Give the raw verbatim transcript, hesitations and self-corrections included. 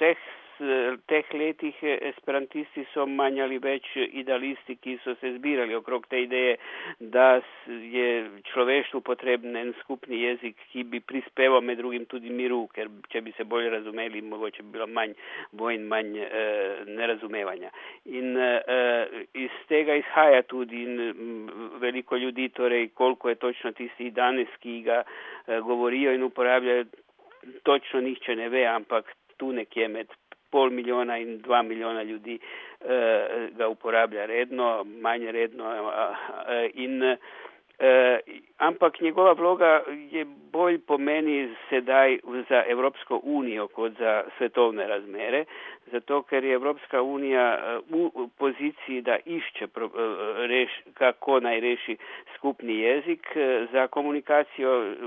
vseh teh letih esperantisti so manj ali več idealisti, ki so se zbirali okrog te ideje, da je človeštvu potreben en skupni jezik, ki bi prispeval med drugim tudi miru, ker če bi se bolj razumeli, mogoče bi bilo manj vojn, manj eh, nerazumevanja. In eh, iz tega izhaja tudi in veliko ljudi, torej koliko je točno tisti danes, ki ga eh, govorijo in uporabljajo, točno nihče ne ve, ampak tu nekje med pol milijona in dva milijona ljudi eh, ga uporablja redno, manj redno eh, in eh, ampak njegova vloga je bolj pomeni sedaj za Evropsko unijo kot za svetovne razmere, zato ker je Evropska unija v poziciji, da išče reš, kako naj reši skupni jezik za komunikacijo